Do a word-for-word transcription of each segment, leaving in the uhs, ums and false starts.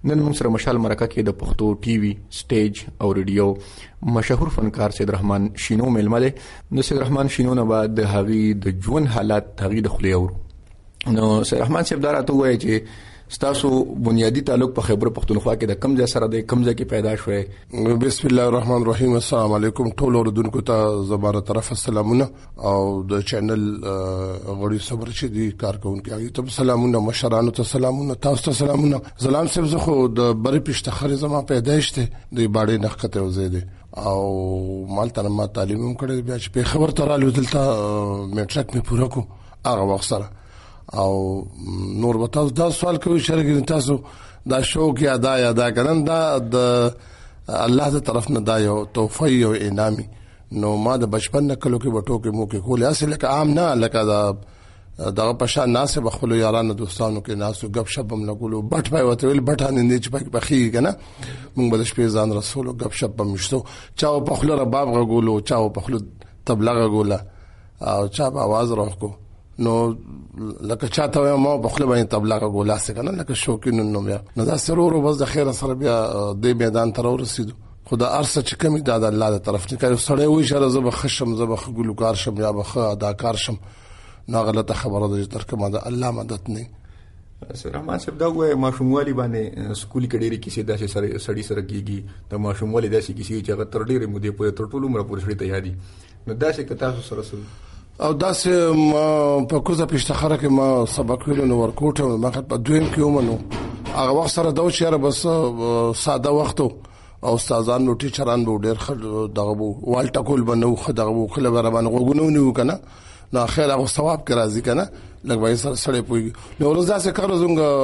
نن موږ سره مشال مرکه کې د پښتو ټي وي سټیج او ریډیو مشهور فنکار سید رحمان شینو ململه نو سید رحمان شینو نه بعد د هغي د ژوند حالات هغي د خلیور نو سید رحمان صاحب دراته وایي چې ستاسو بنیادی تعلق په خیبر پختونخوا کې د کم ځای سره د کم ځای کې پیدا شوه. بسم الله الرحمن الرحیم. السلام علیکم ټول اوردونکو ته زماره طرف سلامونه او د چینل غړي صبر چې دي کارکونکو هغه ته سلامونه، مشرانو ته سلامونه، تاسو ته سلامونه. زلام صاحب زه خو د بری پښتخر زما پیدایش ته د باړې نخته وزیده او مال تر ما تعلیم هم کړی، بیا چې په خبر ترالو دلته میټرک می پوره کو هغه وخت سره او نور وتاو دا سوال کوي چې تاسو دا شوق یا دا یا دا کنن دا د الله تعالی طرف نه دا یو توفیق او انعامي. نو ما د بچپن نه کلو کې بټو کې مو کې کول اصل لکه عام نه لکه دا دغه پښا ناس به خپل یارانو دوستانو کې ناسو غب شپ هم لګولو بټ پای وته ویل بټان نه چې پای پخې کنه موږ به شپې ځان رسول غب شپ هم مشتو چاو په خپل رباب غولو چاو په خپل تبلیغ غولا او چا په आवाज راکو نو لکه چاته ما په خپل باندې تبلیغ غولا څه کنه لکه شوکین نو بیا نو دا سرور بس د خیر سره بیا د میدان تر ورسېدو. خدا ارسه چې کمی د الله تعالی طرف نه کوي سړی وي چې زه به خشم زه به ګلوکار شم یا به اداکار شم نه غلطه خبره ده تر کومه ده الله مدد نه. رحمان صاحب دا وایي ماشوموالي باندې سکول کې ډېری کیسې داسې سره سړی سره کیږي د ماشوموالي داسې کیسې چې هغه تر ډېرې مودې پورې تر ټولو عمر پورې سړی ته یادي نو داسې که تاسو سره سره او داسې په کوزه پښتخره کې ما سبق ویلو نو ورکوټ ما په دویم کې ومنو هغه وخت سره دا چې را بس ساده وخت او استادان نو ټیچران به ډېر خل دغه والټا کول بنو خدغه خل برابر غوګونو نیو کنه نو خیر هغه ثواب کې راځي کنه لکه وای سره سره پوي نو ورځ داسې کارو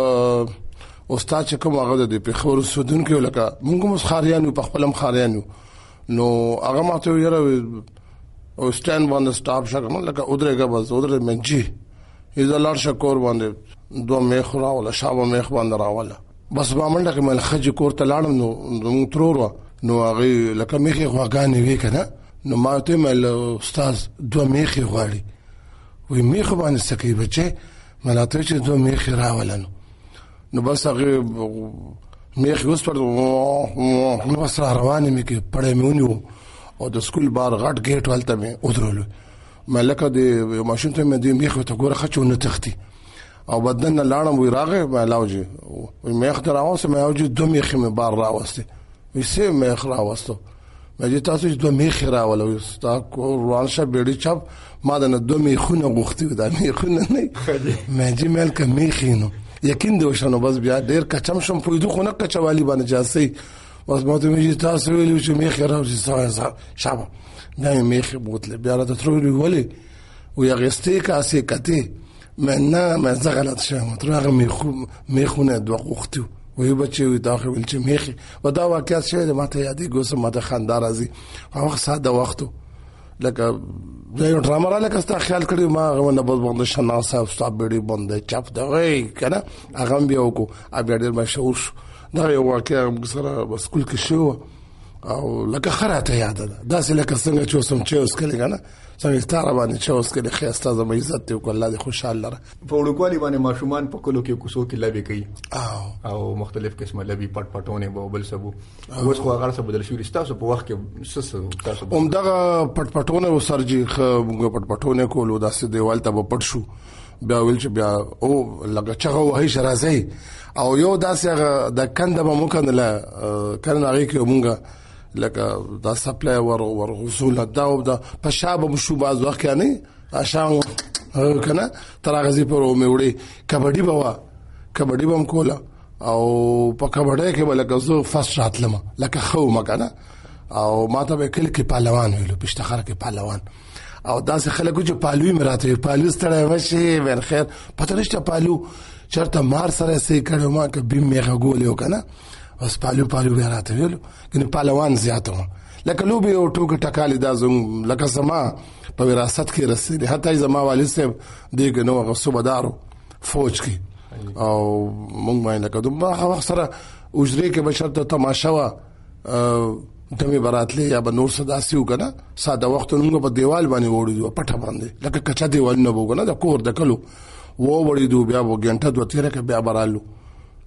زنګ استاد چې کوم هغه د پیښور سودون کې لکه موږ مو خاریانو په خپلم خاریانو نو هغه ماته یره او سټاند باندې سټاپ شګنه لکه ودرېګه بس ودرې منجي اذا لار شکور باندې دوه میخ راولا شابه میخ باندې راولا بس ما منډه کې مل خج کور ته لاړم نو مو ترور نو هغه لکه میخي غواګانې وی کنه نو ما ته مل استاد دوه میخي غواړي وی میخ باندې سکی بچي ملاته چې دوه میخي راولنو نو بس هغه میخ اوس پر نو بس روانې مې کې پړې مونیو او د سکول بار غټ گیټ ولته مې ودرولو ملکه د ماشين ته مې د میخ ته ګوره خچو نه تختی او بدن لاړم وی راغه ما لاوجي میخ ته راوسه مې اوجي دوه میخ مې بار راوسته وی سه میخ راوسته مې تاسو چې دوه میخ راولو ستا کو روانشه بیړی چپ ما د دوه میخونه غوښتي دا میخونه نه مې دې ملک میخینو یقین دې وشنو بس بیا ډیر کچم شم پویدو خونه کچوالی باندې جاسي بس ما ته مې تاسو ویلو چې میخ راوځي شابه نه میخ بوتله بیا راته تروري ولي وي غستې کاسې کته مې نه مې زغلط شوم ترغه میخ میخونه دوه غوښتو وي بچي داخل ول چې میخ ودا واقعیت شه ما ته یادې ګوسه ما ته خاندار راځي هغه ساده وختو لکه یو ډرامه را لکه ستا خیال کړی ما هغه نه بل باندې شنا صاحب ستا بیډي باندې چاپ دی کنه هغه بیا وکړو ا بیا ډیر مشهور شو دا یو واقعیا سره سکول کې شو او لکه خراته یاد ده داسې لکه څنګه چې وسم چې اوس کله کنه څنګه ستاره باندې چې اوس کله خیاسته زما عزت ته کو الله دې خوشاله لره په وړوکوالي باندې ماشومان په کلو کې کوسو کې لبي کوي او او مختلف قسمه لبي پټ پټونه به بل سبو اوس خو هغه څه بدل شو تاسو په وخت کې سس تاسو هم دغه پټ پټونه وسرجي موږ پټ پټونه کولو داسې دیوال ته په پټ شو بیا ویل چې بیا او لکه چغه وهي شرازي او یو داسې د کنده به مو کنه کنه هغه کې مونږه لکه دا سپلای ور ور غسول دا او دا په شابه مشو باز وخت نه عشان کنه ترغزي پر مې وړي کبډي بوا کبډي بم کولا او په کبډي کې بلکې زو فاست راتلم لکه خو مکنه او ماته به کل کې پهلوان ویلو پښتخر کې پهلوان او داسې خلکو چې پالوي مراته پالو ستړی وشي ور خیر پته نشته پالو چرته مار سره سي کړو ما کې بیم میغه ګولیو کنه بس پالو پالو ورته ویلو کنه پهلوان زیاتو لکه لوبي او ټوک ټکالي دا زم لکه سما په وراثت کې رسېدي حتی زما والد صاحب دغه نو غصوبدارو فوج کې او مونږ باندې کدو ما وخت سره اجري کې بشرته تماشا وا دمه براتله یا به نور صداسیو کنه ساده وخت موږ په دیوال باندې وړو پټه باندې لکه کچا دیوال نه وګنه د کور د کلو و وړي دو بیا و غنټه دوه تیرې کې بیا برالو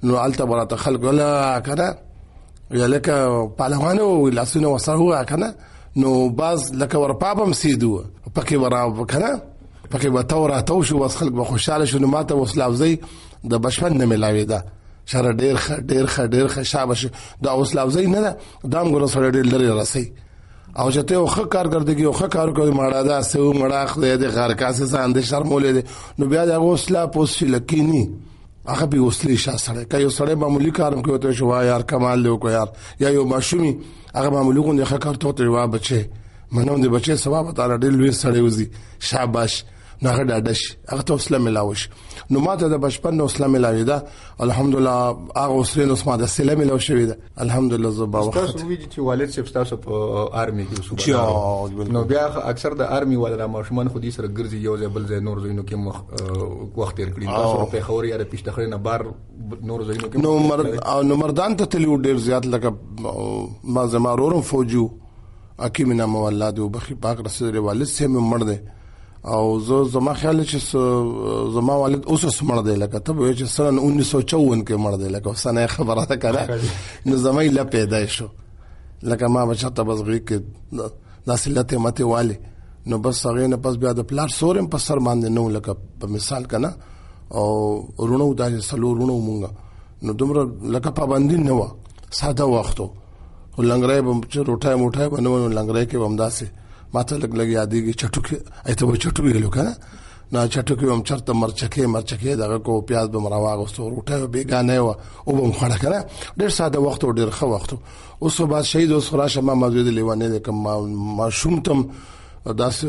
نو الته براته خلک ولا کنه یا لکه پهلوانو لاسونه وسره هوا کنه نو باز لکه ورپابم سیدو پکې ورا کنه پکې وتاورا تو شو وس خلک به خوشاله شو. نو ماته وسلاوزي د بشپن نه ملاوي دا شر ډیر خ ډیر خ ډیر خ شابه دا وسلاوزي نه دا دام ګور سره ډیر لري راسي او چې ته خو کارګردګي او خو کار کوي ماړه دا سو مړه خو دې غار کاسه سان دې شرمولې دي نو بیا دا وسلا پوسټ لکینی هغه به وسلې شاسره کوي سره معمولی کارم کوي ته شو یار کمال له کو یار یا یو ماشومی هغه معمولی کو نه کار ته ته وا بچي منو دې بچي ثواب تعالی دې لوي سره وزي شاباش نه ډاډش هغه ته اسلام ملاوش. نو ماته د بچپن نو اسلام ملاوي دا الحمدلله هغه اوسره نو سما د اسلام ملاو شوی دا الحمدلله زبا وخت تاسو ویدي چې والد صاحب تاسو په آرمي کې وسو نو بیا اکثر د آرمي ولدا ماشومان خو دې سره ګرځي یو ځای بل ځای نور ځینو کې وخت تیر کړی تاسو په خوري یا د پښتخري نه بار نور ځینو کې نو مرد او نو مردان ته تلو ډیر زیات لکه ما زما رورم فوجو اکیمنا مولاد او بخي پاک رسول والد سه مړ دی او زه زما خیال چې زما والد اوس سمړ دی لکه ته وې چې سن انیس سو چوون کې مړ دی لکه سنه خبره ده کړه نو زما یې پیدا شو لکه ما بچته بزغری کې داسلته مته والي نو بس هغه نه پس بیا د پلار سورم په سر باندې نو لکه په مثال کنه او رونو د سلو رونو مونږه نو دومره لکه پابندی نه و ساده وختو لنګړې بم چې روټای موټای بنو لنګړې کې بمداسه ماته لګ لګ یادېږي چټوکي ایته و چټوکي لو کنه نا چټوکي هم چرته مرچکه مرچکه دغه کو پیاز به مراواغستو روټه بیگانه و او بم خړه کنه ډیر ساده وخت او ډیر ښه وخت اوس بعد شهید اوس راشه ما موجود لیوانه د کوم ما شومتم داس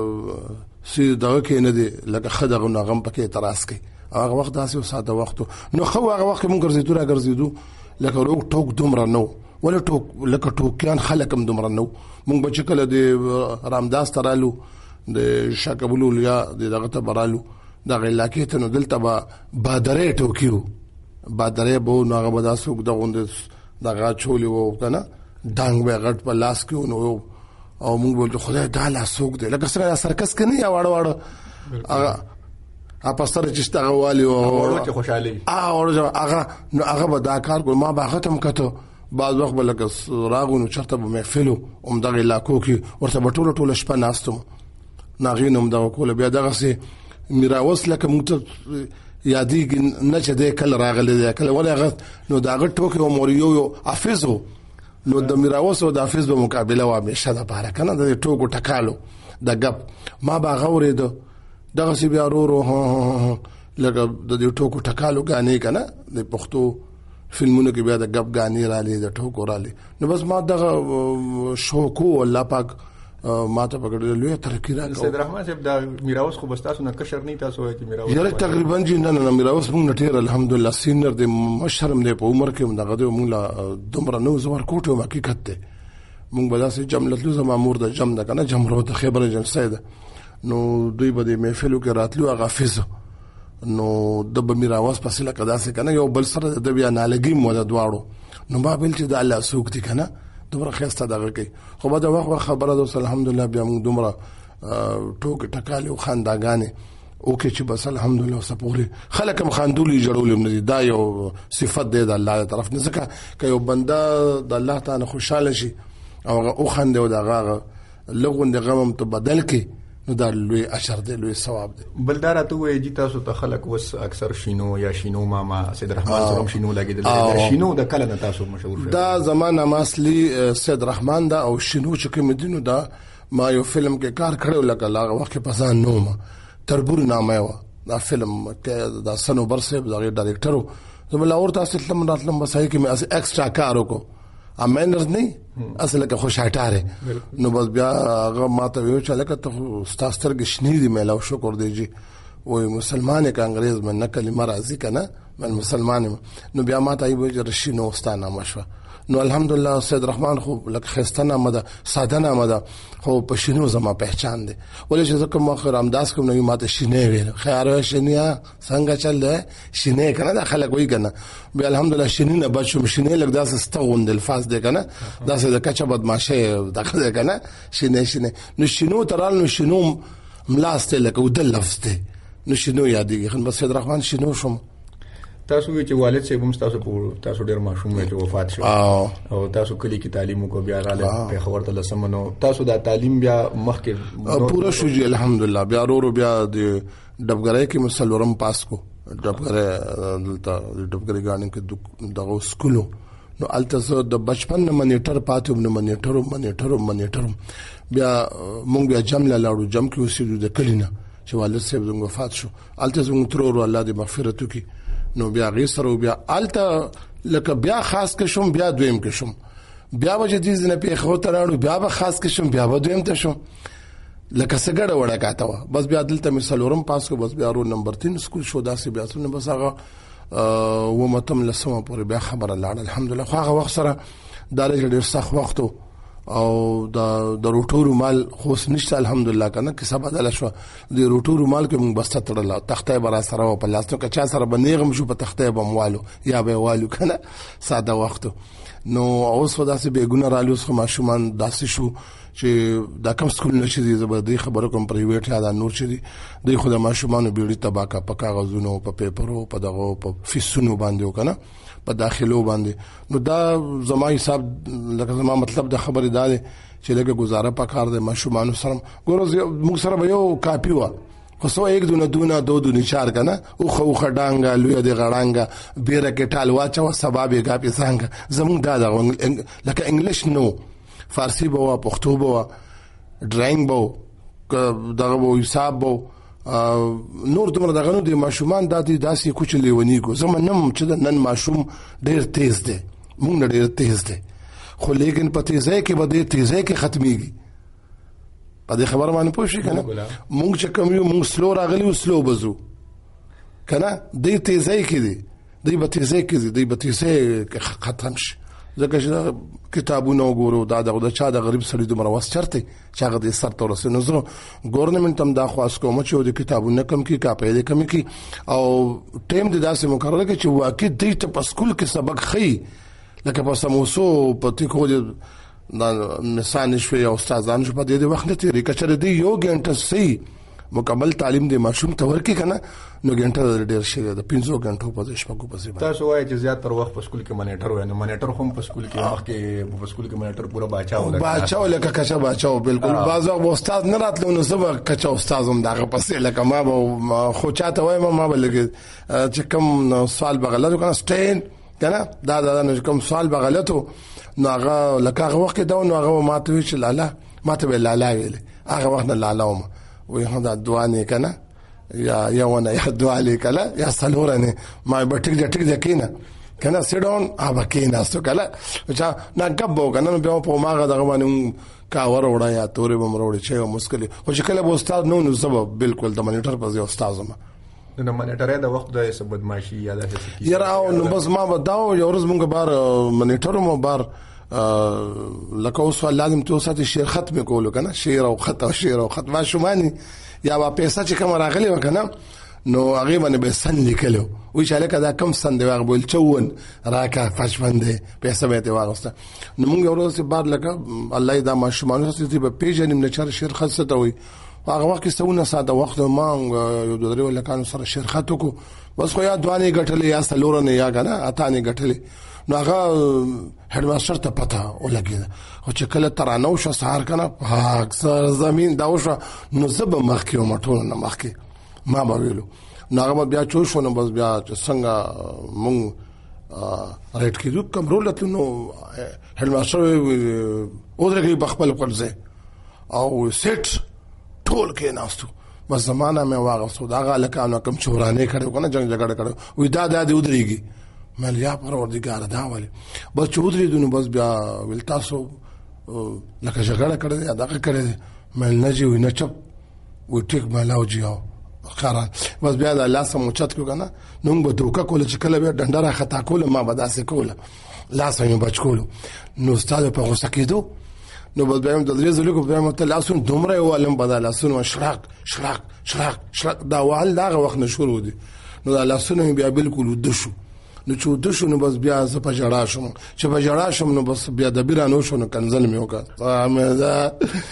سي دغه کې نه دي لکه خدغه نغم پکې اعتراض کوي هغه وخت داسې ساده وخت نو خو هغه وخت مونږ ګرځېدو را ګرځېدو لکه روغ ټوک دومره نو ولا ټوک لکه ټوکیان خلکم دومره نو مونږ بچ کله د رامداس ترالو د شاکبلول یا دغه ته برالو دغه علاقې ته نو دلته با بادرې ټوکیو بادرې بو نو هغه بدا سوق دغه دغه چولې وو کنه ډنګ به غټ په لاس کې نو او مونږ ولته خدای تعالی سوق دی لکه څنګه سرکس کني یا واړه واړه هغه اپا سره چې ستغه والی او ورته خوشالي اه هغه نو هغه به دا کار کول ما به ختم کته بعض وخت بلکه راغونو چرته به محفلو هم دغه علاقو کې ورته بټوله ټوله شپه ناستم ناغینم دغه کول بیا دغه سي میراوس لکه مت یادېږي نه چې د کله راغلی دی کله ولغه نو دغه ټوکې او موریو یو حافظو نو د میراوس او د حافظ په مقابله و همیشه د بار کنه د ټوکو ټکالو د غب ما با غورې دو دغه سی بیا ورو لکه د دې ټوکو ټکالو غانې کنه د پښتو فلمونو کې بیا د غب غانې را لې د ټوکو را لې نو بس ما دغه شوکو الله پاک ما ته پکړل لوی ترقی را سید رحمان صاحب دا میراوس خو بس تاسو نه کشر نه تاسو چې میراوس یاره تقریبا جن نه میراوس مونږ نټیر الحمدلله سینر د مشرم نه په عمر کې دغه د مونږ لا دومره نو زور کوټو حقیقت ته مونږ بلاسه جملتلو زما مور د جم د کنه جمرو د خبره جن سید نو دوی به د محفلو کې راتلو هغه حافظ نو د میراوس پسې لکه داسې کنه یو بل سره د بیا نالګي مو د دواړو نو ما بل چې د الله سوق دي کنه دومره خسته دغه کوي خو به دا وخت خبره ده الحمدلله بیا موږ دومره ټوک ټکاله او خنداګانې او کې چې بس الحمدلله سپوري خلک هم خندولي جوړول نه دا یو صفت دی د الله طرف نه ځکه ک یو بنده د الله تعالی خوشاله شي او او خنده او دغه لغون د غمم ته بدل کې نو دا لوی اجر دی لوی ثواب دی بلدار ته وې چې تاسو ته خلک وس اکثر شینو یا شینو ماما سید رحمان سره شینو لګیدل شینو د کله نه تاسو مشهور شو دا زمانہ ماسلی سید رحمان دا او شینو چې کوم دینو دا ما یو فلم کې کار کړو لکه لاغه وخت په ځان نوم تربور نامه و دا فلم کې دا سنو برسه د ډایرکټرو زموږ اور تاسو تلم راتلم بسای کې مې اس ایکسترا کار وکړو امنرز نه اصله که خوشاټاره نو بس بیا هغه ماته ویو چې لکه ته ستاستر گشنی دی ملاو شکر دیجی وای مسلمان ک انګریز من نکلی مرضی کنه من مسلمان نو بیا ماته ایو چې رشینو استانه مشوه نو الحمدلله سید رحمان خو لکه خستانه مده ساده نه مده خو په شینو زما پہچان دی ولې چې زکه مخ رامداس کوم نو ماته شینه ویل خیر شینیا څنګه چل دی شینه کنه د خلک وای کنه بیا الحمدلله شینه بچو شینه لګ داس استغوند الفاظ دی کنه داس د کچا بدمعشه دغه کنه شینه شینه نو شینو ترال نو شینو ملاسته لکه ود لفظ دی نو شینو یادېږي خن بس سید رحمان شینو شوم تاسو چې والد صاحب هم تاسو په تاسو ډیر ماشوم چې وفات شو او تاسو کلی کې تعلیم کو بیا رااله په خبر ته لسمنو تاسو دا تعلیم بیا مخکې پورا شو جی الحمدلله بیا ورو بیا د ډبګرای کې مسلورم پاس کو ډبګرای دلته ډبګرای غاڼې کې دغه سکولو نو الته د بچپن نه منیټر پاتې نه منیټر منیټر منیټر بیا مونږ بیا جمله لاړو جم کې اوسېدو د کلینا چې والد صاحب زموږ وفات شو الته زموږ تر ورو الله دې مغفرت وکړي نو بیا غي سره بیا الته لکه بیا خاص کې شوم بیا دویم کې شوم بیا وجه دې نه په خو تراړو بیا به خاص کې شوم بیا به دویم ته شوم لکه سګړه وړه کاته وا بس بیا دلته مثالورم پاس کو بس بیا ورو نمبر تین سکول شو داسې بیا څونه بس هغه و متم لسمه پورې بیا خبره لاړه الحمدلله خو هغه وخت سره دا ډېر سخت وخت او دا د روټو رومال خو نشته الحمدلله کنه کې سبا دل شو د روټو رومال کې موږ بس تړل تخته برا سره او په لاس نو کچا سره بنېغم شو په تخته بموالو یا به والو کنه ساده وخت نو اوس ودا سه بیګونه رالو خو ماشومان داسې شو چې دا کوم سکول نشي دي زبردي خبره کوم پرایویټ یا دا نور شي دي د خدای ماشومان بیړي تباکا په کاغذونو په پیپرو په دغه په فیسونو باندې وکنه په داخلو باندې نو دا زما حساب لکه زما مطلب د خبره دا دی چې لکه گزاره پکار د ماشومان سره ګورز موږ سره یو کاپی و خو سو یک دونه دونه دو دونه چار کنه او خو خډانګا لوی د غړانګا بیره کې ټال واچو سبب یې کاپی څنګه زموږ دا لکه انګلیش نو فارسی بوا پښتو بوا ډراینګ بو دغه بو حساب بو نور دومره دغه نو د ماشومان د داسې کوچلې ونی کو زمونږ چې نن ماشوم ډېر تیز دی مونږ ډېر تیز دی خو لیکن په تیزه کې به د تیزه کې ختميږي په دې خبره باندې پوه شئ کنه مونږ چې کوم یو مونږ سلو راغلی او سلو بزو کنه د تیزه کې دی د به تیزه کې دی د به تیزه ختم شي ځکه چې کتابونه وګورو دا د چا د غریب سړي دومره واس چرته چې هغه د سر تور سره نو ګورنمنت هم دا خاص کوم چې د کتابونه کم کی کاپې د کم کی او ټیم د داسې مقرره کې چې واقع د ته په سکول کې سبق خي لکه په سموسو په تکو د مثال شوي او استادان شو په دې وخت نه تیری کچره دی یو غنټه سي مکمل تعلیم د ماشوم ته ورکی کنه نو غنټه ډیر شي د پنځو غنټو په ځای شپږو په ځای تاسو وایي چې زیات تر وخت په سکول کې منیټر وای نو منیټر هم په سکول کې وخت کې په سکول کې منیټر پورا باچاو ده باچاو لکه کچا باچاو بالکل بعض وخت استاد نه راتلو نو زبر کچا استادم دغه پسې لکه ما خو چاته وای ما بلګ چې کوم سوال بغلط کنه سټین کنه دا دا نو کوم سوال بغلطو نو هغه لکه هغه وخت دا نو هغه ماته وی چې لاله ماته وی لاله ویل هغه وخت نه لاله وم وی هدا دعا نه کنه یا یا ونه یا دعا لیکله یا سلورنه ما به ټیک ټیک ځکینه کنه سیډون ابا کینا ستو کله چې نه غبو کنه به په ماغه دغه باندې کا ور وړا یا تورې بم وروړي چې مشکل خو چې کله به استاد نو نو سبب بالکل د منیټر په ځای استاد زما نو منیټر د وخت د سبب ماشي یا د هڅه کی یراو نو بس ما بداو یو ورځ مونږ بار منیټر مو بار لکه اوس لازم ته ساتي شعر ختم کولو کنه شعر او خط او شعر او خط ما شومانی یا با پیسې چې کوم راغلی وکنه نو هغه باندې به سن لیکلو وی چې لکه دا کم سن دی هغه بول چون راکا فشمنده پیسې به ته واغسته نو موږ ورته بعد لکه الله دا ما شومانو چې په پیژنیم نه چر شعر خط ته وي هغه وخت سونه ساده وخت ما یو درې ولکانو سره شعر خط کو بس خو یا دوانې غټلې یا سلورنه یا کنه اتانې غټلې نو هغه هډ ماستر ته پتا ولګید او چې کله ترانو شو سهار کنه اکثر زمين دا وشو نو زب مخکې او مټول نه مخکې ما به ویلو نو هغه بیا چوشونه بس بیا څنګه مونږ ریټ کېدو کوم رولت نو هډ ماستر او درګي بخپل قرضه او سیټ ټول کې ناستو بس زمانہ مې واغسو دا غلکانو کم چورانه کړو کنه جنگ جګړه کړو وې دا د ودرېږي مل یا پروردگار دا والے بس چودري دونو بس بیا ول تاسو لکه جګړه کړې دا کړې مل نه جی وینه چپ و ټیک ملاو جیو قران بس بیا د الله سم چت کو کنه نو به دوکا کول چې کله به ډنډره خطا کول ما به داسې کول لاس یې بچ کول نو استاد په غوسه کېدو نو بل بهم د درې زلو کو بهم ته لاسون دومره ولم بدل لاسون شراق شراق شراق شراق دا وال دا وخت نه شروع دي نو دا لاسون بیا بالکل ودشو نو چې ودشو نو بس بیا ز په جړا شوم چې په جړا شوم نو بس بیا د بیرانو شو نو کنزل مې وکړ امدا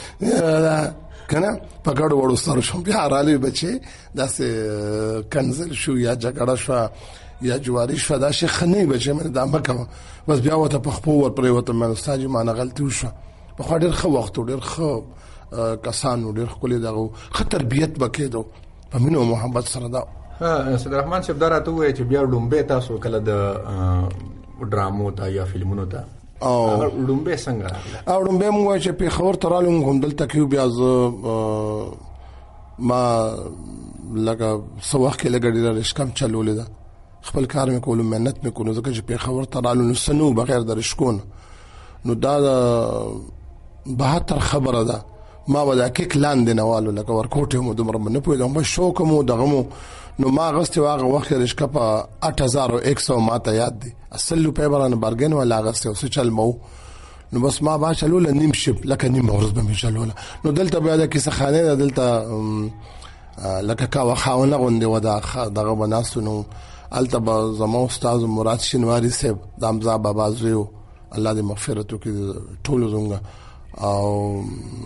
کنه پکړ وړو سره شوم بیا رالي بچي داسې کنزل شو یا جګړه شو یا جواری شو دا شي خنۍ بچي مې دا مکه بس بیا وته په خپل ور پرې وته مې استاد ما نه غلطي وشو په خو ډېر خو وخت ډېر خو کسانو ډېر خپل دغه خطر بیت بکېدو په مينو محمد سره دا ها صدر رحمان صاحب درته وایي چې بیا ډومبه تاسو کله د ډرامو ته یا فلمونو ته او ډومبه څنګه او ډومبه مو چې په خبر ترالو هم دلته کې بیا ز ما لکه سو وخت کې لګړې رشکم چلولې ده خپل کار مې کولو مهنت مې کولو ځکه چې په خبر ترالو نو سنو بغیر د رشکون نو دا بهتر خبره ده ما ودا کې لاندې نوالو لکه ورکوټه مو دمر نه پوهیدم به شوق مو دغه نو ما غسته واغه وخت رشکا په آठ हज़ार एक सौ ماته یاد دي اصل په برانه برګن ولا غسته اوس چل مو نو بس ما با چلول نیم شپ لکه نیم ورځ به چلول نو دلته بیا د کیسه خانه دلته لکه کا وخاونه غوندې ودا دغه بناستو نو التبا زمو استاد مراد شنواری صاحب دامزا بابا زیو الله دې مغفرت وکړي ټول زونګه او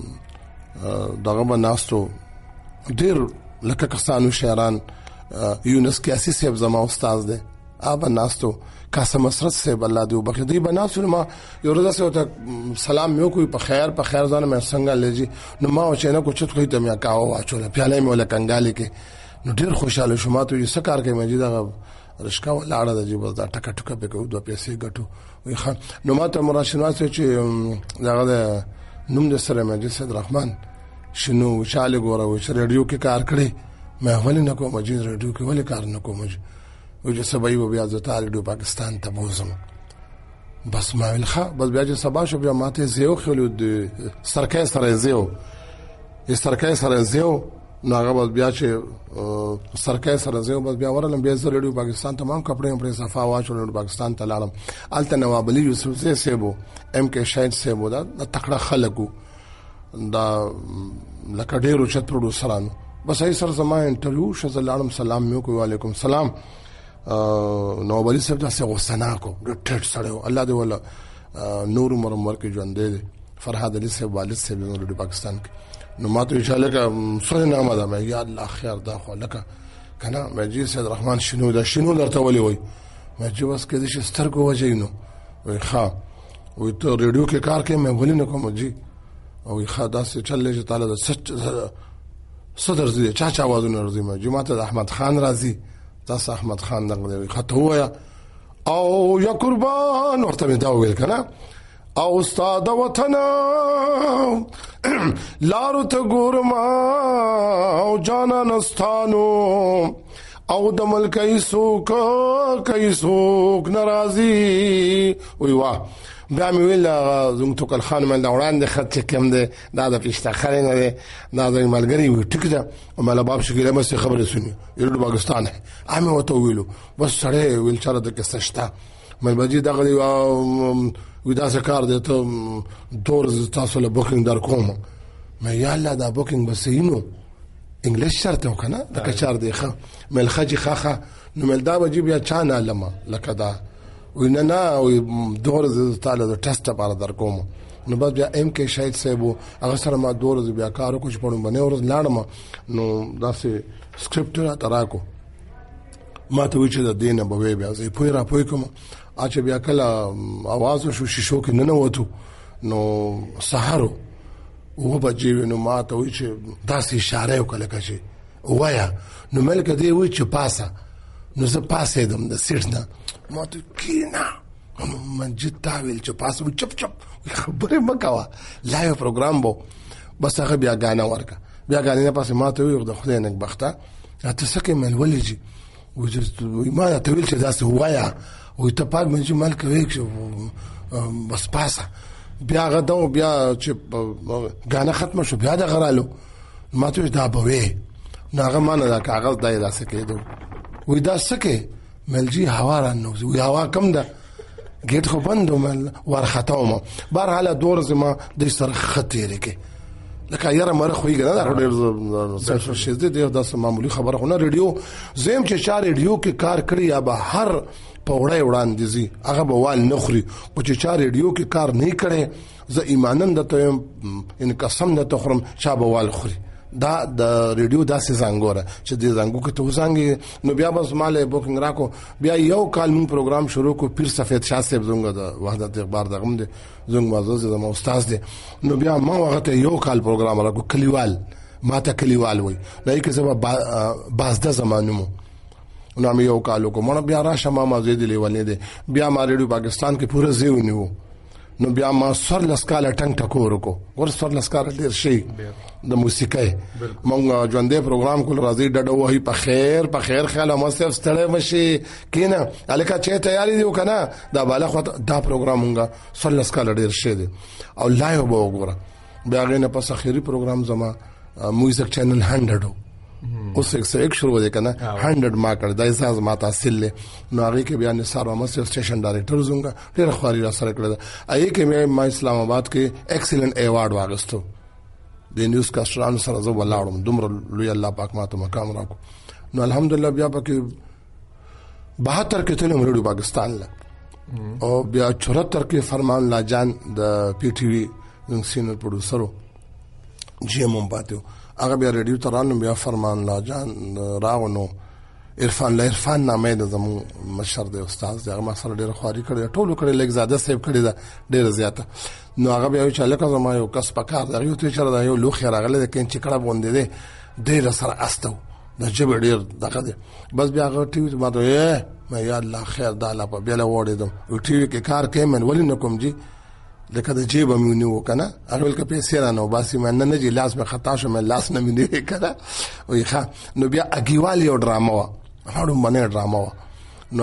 دغه بناستو ډیر لکه کسانو شاعران یونس کیاسی صاحب زما استاد دی اب ناستو قاسم مسرت صاحب الله دې وبخښي دی بناسو ما یو ورځ سره ته سلام یو کوئی په خیر په خیر ځان مې څنګه لږی نو ما چې نه کوچت خو ته مې کاوه واچول پیاله مې ولا کنګالي کې نو ډیر خوشاله شوم ته یې سکار کې مې دا رشکا ولاړه د جیب دا ټکا ټکا به کو دوه پیسې ګټو وي خان نو ما ته مراشنوا چې دغه نوم د سره مې صدر رحمان شنو چاله ګوره و چې رادیو کې کار کړي مې ولې نه کوم چې رادیو کې ولې کار نه کوم او چې سبا یو بیا ځته رادیو پاکستان ته بوزم بس ما ولخه بس بیا چې سبا شو بیا ماته زیو خلو د سرکای سره زیو یې سرکای سره زیو نو هغه بیا چې سرکای سره زیو بس بیا ورلم بیا زه رادیو پاکستان تمام کپڑے پر صفا واچول پاکستان ته لاړم الته نواب علي یوسف زی سیبو ام کې شاهد سیبو دا تکړه خلکو دا لکه ډیرو چت پروډوسرانو بس ای سر زما انټرویو شزل عالم سلام میو کو وعلیکم سلام نو بلی صاحب دا څنګه وسنا کو ډټ سره الله دې ولا نور عمر عمر کې ژوند دې فرحاد علي صاحب والد صاحب د پاکستان نو ماته ان شاء الله کا سره نامه ده مې یا الله خیر دا خو لکه کنه مجید سید رحمان شنو دا شنو درته ولي وای مې بس کې دې سترګو وجینو وای ښا وای ته ریډیو کې کار کې مې ولې نه کوم جی او خدا سے چلے چې تعالی د سچ صدر زی چا چا وازونه راځي ما جماعت احمد خان راځي تاسو احمد خان دغه خط هویا او یا قربان ورته دا ویل کنه او استاد وطن لارو ته ګورما او جانا نستانو او د ملکای سوک کای سوک ناراضي وی وا بیا مې ویل زموږ توکل خان مې دا وړاندې خط چې کوم دی دا د پیشتخرې نه دی دا د ملګري وي ټیک ده او مله باب شکیله مې خبرې سني یلو پاکستان ہے امه وته ویلو بس سره ویل چاره د کې سشتا مې بجې دغه وی دا څه کار دی ته دور تاسو له بوکینګ در کوم مې یا الله دا بوکینګ بسینو انګلیش شرط وکنه دا کچار دی ښه مې الخجی خاخه نو مې دا بجې بیا چا نه علما لکه دا وینا نه دور تعالی د ټیسټ لپاره در کوم نو بعد بیا ام کې شاهد صاحب هغه سره ما دور بیا کار کوم په باندې ورځ لاړم نو داسې سکرپټ را تراکو ما ته وچه د دینه به بیا زه پوی را پوی کوم اچ بیا کله आवाज شو شیشو کې نه نه وته نو سحرو و بجې نو ما ته وچه داسې اشاره وکړه کچې وایا نو ملک دی و چې پاسه نو زه پاسې دم د سیټ نه ما ته کینا من جتا ویل چې پاسو چپ چپ خبره مکوا لایو پروګرام بو بس هغه بیا غانا ورکا بیا غانا نه پاسه ما ته ویل د خدای نه بخته ته سکه من ولېږي وجه ما ته ویل چې داسې وایا وي ته پاک من چې مال کوي بس پاسه بیا غدا بیا چې غانا ختم شو بیا د غرالو ما ته دا بوي ناغه مانه دا کاغذ دای داسې کېدو وې دا سکه ملجی هوا را نو وی هوا کم ده گیټ خو بندو مل ورختاوم بهر حاله دور زما د سر خطیره کې لکه یاره مره خوې کنه دا ډېر څه شې دې د معمولی خبره خو نه ریډیو زم چې چار ریډیو کې کار کړی یا به هر په وړای وړاندې زی هغه به وال نخري او چې چار ریډیو کې کار نه کړي زه ایمانن د ته ان قسم نه تخرم چا به وال خوري دا د ریډیو داسې زنګوره چې د زنګو کې ته وزنګي نو بیا بس مال بوکینګ راکو بیا یو کال مون پروګرام شروع کو پیر سفید شاه صاحب زنګ د وحدت اخبار دغم دي زنګ معزز زما استاد دي نو بیا ما وخت یو کال پروګرام راکو کلیوال ما ته کلیوال وای دای کې زما بازده زمانو مو نو مې یو کال کو مړ بیا را شمه ما زید لیوالې دي بیا ما ریډیو پاکستان کې پوره زیو نیو نو بیا ما سر لسکاله ټنګ ټکور کو ور سر لسکاله ډیر شي د موسیقۍ مونږ ژوندې پروګرام کول راځي ډډه وای په خیر په خیر خیال ما صرف ستړی مشي کینه الکه چې تیاری دی وکنه دا بالا خو دا پروګرام مونږ سر لسکاله ډیر شي دي او لایو به وګوره بیا غینه پس اخیری پروګرام زما میوزیک چینل هندرد اوس ایک سو ایک شروع دی کنه هندرد ما کړ دای ساز ما تحصیل له نو هغه کې بیا نثار احمد سټیشن ډایریکټر زونګه ډیر خواري را سره کړل اې کې مې ما اسلام آباد کې ایکسلنٹ ایوارډ واغستو د نیوز کاسټرانو سره زو ولاړم دومره لوی الله پاک ماته مقام راکو نو الحمدلله بیا پکې بہتر کې تلم ریډیو پاکستان له او بیا چوهتر کې فرمان لا جان د پی ټی وی سینیئر پروډوسر جی ایم پاتو هغه بیا ریډیو ترانو بیا فرمان لا جان راونو عرفان لا عرفان نامه د زمو مشر د استاد دغه ما سره ډیره خواري کړې ټولو کړې لګ زیاده سیب کړې ده ډیره زیاته نو هغه بیا چې لکه زما یو کس پکار دا یو ته چر دا یو لوخ راغله د کین چې کړه بوندې ده ډیره سره استو د جبه ډیر دغه ده بس بیا هغه ټي وي ما ته ما یا الله خیر دا لا په بیا لا وړې دم ټي وي کې کار کوي من ولې نکوم جی لکه د جیب مې نیو کنه هغه ول کې پیسې را نو باسي مې نه نه جی لاس مې خطا شو مې لاس نه مې نیو کنه وای ښا نو بیا اګیوال یو ډراما وا هغه باندې ډراما وا نو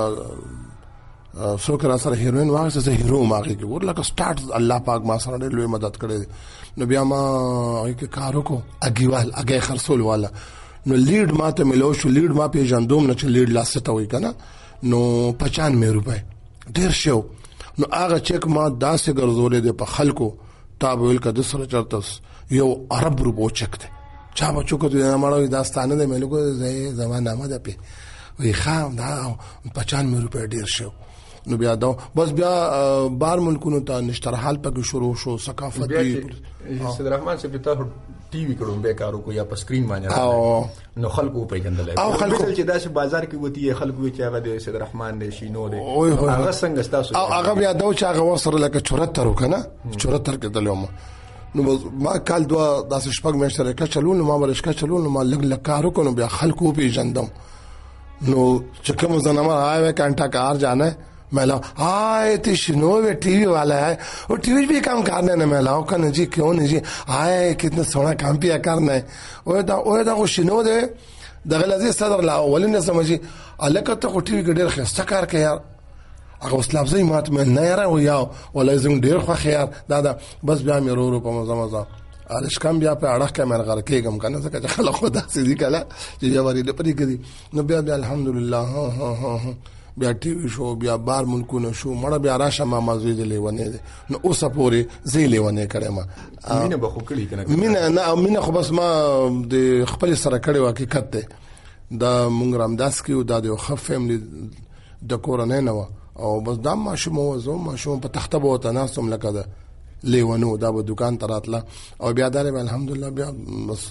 هغه څوک را سره هیروین واغسته زه هیرو ماږي کې ورلکه سٹارټ الله پاک ما سره ډېر لوی مدد کړې نو بیا ما هغه کې کار وکړو اګیوال اګه خرصول والا نو لیډ ما ته ملو شو لیډ ما په جندوم نه چې لیډ لاسته ته وای کنه نو پچانوي روپے ډېر شو نو هغه چیک ما داسې ګرځولې د په خلکو تابویل کده سره چرتس یو عرب روپو چک ته چا بچو کو د ماړو داستانه د ملګو زې زمانه ما ده په وی خام دا پچانوي روپے ډیر شو نو بیا دا بس بیا بار ملکونو ته نشترحال پکې شروع شو ثقافتي صدر رحمان سے پتا ټي وی کړو به کارو کو یا په سکرین باندې نو خلکو په جندل او خلکو چې داسې بازار کې وتی خلکو چې هغه د صدر رحمان د شینو دی هغه څنګه تاسو او هغه بیا دا چې هغه وسره لکه چورتر وکنه چورتر کې دلوم نو ما کال دوا داسې شپږ میاشتې راکړه چلول ما ورشکا چلول ما لګ لکارو کو نو بیا خلکو په جندم نو چې کوم زنامه آئے کانټا کار جانا ہے میں لاؤ آئے تی شنو ٹی وی والا ہے وہ ٹی وی بھی کام کرنا ہے میں لاؤ کہنا جی کیوں نہیں جی آئے کتنا سونا کام پیا کرنا ہے وہ دا وہ دا شنو دے دغه لذي صدر لا اولنه سمجي الکه ته ټي وی ګډر خسته کار کوي یار هغه اسلام زي مات من نه یاره و یا ولا زم ډیر خو خيار دا دا بس بیا مې ورو په مزه مزه الش کم بیا په اړه کې مې غره کېګم کنه ځکه چې خلک خدا سي دي کله چې بیا ورې د پرې کړي نو بیا بیا الحمدلله ها ها ها بیا ټي وی شو بیا بار ملکونه شو مړه بیا راشه ما مزید لیونه نو اوس پورې زی لیونه کړم مینه به خو کړی کنه مینه نه مینه خو بس ما د خپل سره کړی حقیقت ده دا مونږ رامداس کې دا د خف فیملی د کورنۍ نه او بس دا ماشوم وزو ماشوم په تخته بو تناسم لکه ده لیونو دا به دکان تراتله او بیا دار الحمدلله بیا بس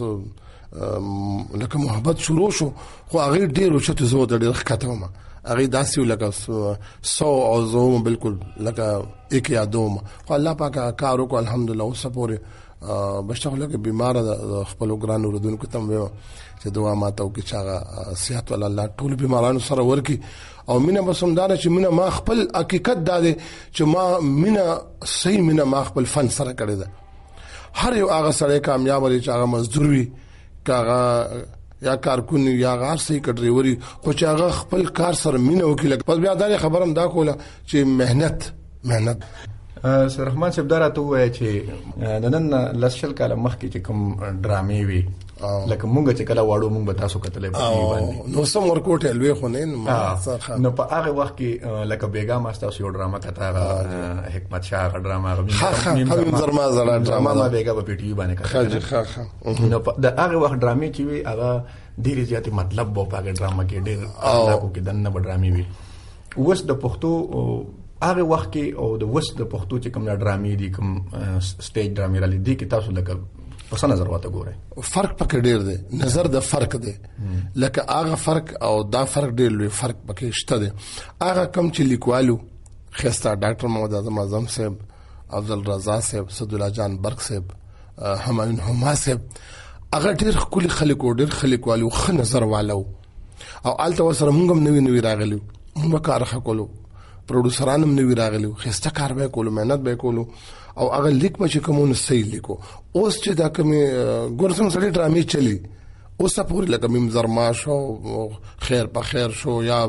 لکه محبت شروع شو خو هغه ډیر چې زو د ډیر ختمه هغه داسې لکه سو او زوم بالکل لکه یک یا دوم خو الله پاک کارو کو الحمدلله اوس پورې بشغله کې بیمار د خپل ګران وردونکو تم و چې دعا ماته کې چاغه صحت ول الله ټول بیمارانو سره ورکی او مینه بسمدار چې مینه ما خپل حقیقت داده چې ما مینه صحیح مینه ما خپل فن سره کړی ده هر یو هغه سره کامیاب لري چې هغه مزدور وي کاغه یا کارکون یا غار سي کډریوري خو چې هغه خپل کار سره مینه وکړي پس بیا دا خبرم دا کوله چې مهنت مهنت سر رحمان صاحب دراته وای چې نن لسل کاله مخکې چې کوم ډرامې وي لکه مونږ چې کله واړو مونږ به تاسو کتلې باندې نو سم ورکوټه لوي خو نه نو په هغه وخت کې لکه بیګا ماستا یو ډراما کته حکمت شاه ډراما هم زرما زړه ډراما ما بیګا په پی ټی وی باندې کړه نو د هغه وخت ډرامې چې وي هغه ډېر زیات مطلب وو په هغه ډراما کې ډېر علاقو کې دنه ډرامې وي اوس د پښتو هغه وخت کې او د وس د پښتو چې کوم ډرامې دي کوم سټیج ډرامې را لې دي کې تاسو لکه په څه نظر واته ګورئ؟ فرق پکې ډیر دی، نظر د فرق دی. لکه هغه فرق او دا فرق ډیر لوی فرق پکې شته دی. هغه کم چې لیکوالو خسته ډاکټر محمد اعظم اعظم صاحب، افضل رضا صاحب، سدولا جان برق صاحب، همایون هما صاحب، هغه ډیر خولي خلک او ډیر خلک والو خ نظر والو او آلته وسره موږ هم نوی نوی راغلیو، موږ کار کولو، پروډوسران هم نوی راغلیو، خسته کار به کولو، مهنت به کولو او هغه لیک به چې کومونه صحیح لیکو. اوس چې دا کومه ګورڅنګ سړي ډرامې چلی اوس په پوری لکه مم زرما شو، خیر په خیر شو، یا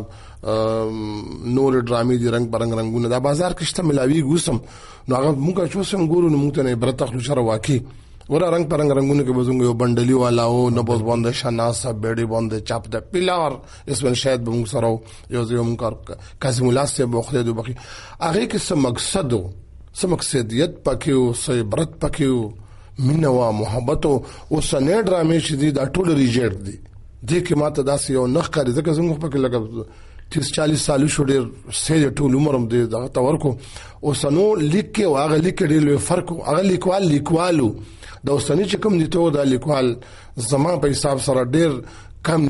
نور ډرامې دي رنگ برنګ رنگونه دا بازار کې شته ملاوي ګوسم نو هغه موږ چې وسم ګورو نو موږ ته نه عبرت اخلو شر واقعي ورا رنگ پرنګ رنگونه کې بزنګ یو بندلی والا او نه بوز باندې شناسه بیډي باندې چاپ د پیلار اسمن شاید به موږ سره یو ځای موږ کار کاظم الله سے بوخله دوه بخي هغه کې څه مقصد او څه مقصدیت پکې او څه عبرت پکې او مینه او محبت او سنې ډرامې چې دي دا ټول ریجیټ دي دې کې ماته داسې یو نخ کاری ځکه څنګه پکې لګا تیس چالیس سال شو ډیر سې ټول عمرم دې دا تور کو او سنو لیک کې واغ لیک ډیر فرق هغه لیکوال لیکوالو دا اوسنی چې کوم دي ته دا لیکوال زما په حساب سره ډیر کم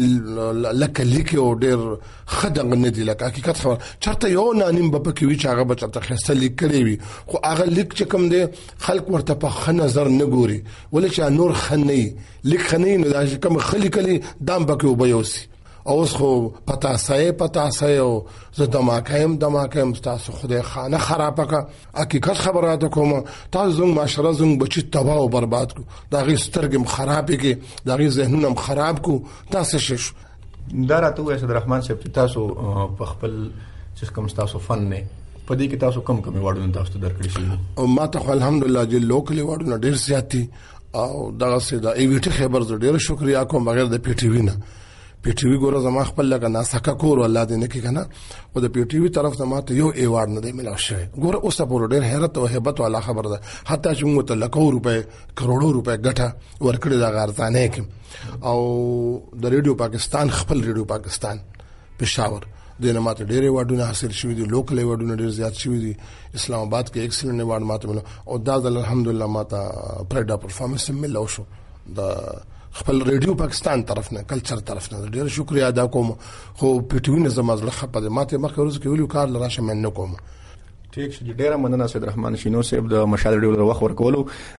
لکه لیک او ډیر خدغ نه دي لکه حقیقت خبر چرته یو نانیم په کې وی چې هغه بچته خسته لیک کړی وي خو هغه لیک چې کوم دي خلک ورته په خ نظر نه ګوري ولې چې نور خنۍ لیک خنۍ نه دا کوم خلی کلی دام پکې وبيوسي اوس خو پتا سای پتا سای او زه دماکایم دماکایم تاسو خدای خانه خراب کا حقیقت خبرات کوم تاسو زنګ معاشره زنګ بچی تباہ او برباد کو دا غي سترګم خراب کی دا غي ذهنونم خراب کو تاسو شش دا راته وای صدر رحمان صاحب تاسو په خپل چې کوم تاسو فن نه پدې کې تاسو کم کم وړاندې تاسو درکړی شي او ما ته الحمدلله چې لوکل وړاندې ډیر زیاتی او دا سه دا ای وی ټی خبر ډیر شکریا کوم بغیر د پی ټی وی نه پی ټی وی ګوره زما خپل لګا ناسکه کور الله دې نه کې کنه او د پی ټی وی طرف ته ماته یو ایوارډ نه دی ملاو شوی ګوره اوس په ډېر حیرت او hebat والا خبر ده حتی چې موږ ته لکو روپے کروڑو روپے ګټه ورکړي دا غارځانه کې او د ریډیو پاکستان خپل ریډیو پاکستان پېښور دنه ماته ډېر ایوارډونه حاصل شوی دي لوکل ایوارډونه ډېر زیات شوی دي اسلام آباد کې ایکسلنٹ ایوارډ ماته ملو او دا الحمدلله ماته پرډا پرفارمنس ملو شو دا خپل ریډیو پاکستان طرف نه کلچر طرف نه ډیر شکریا ادا کوم خو پټوین زماز لخه په ماته مخ ورځ کې ویلو کار لراشه من نه کوم ټیک شي ډیر مننه سید رحمان شینو صاحب د مشال ډیول وخت ورکولو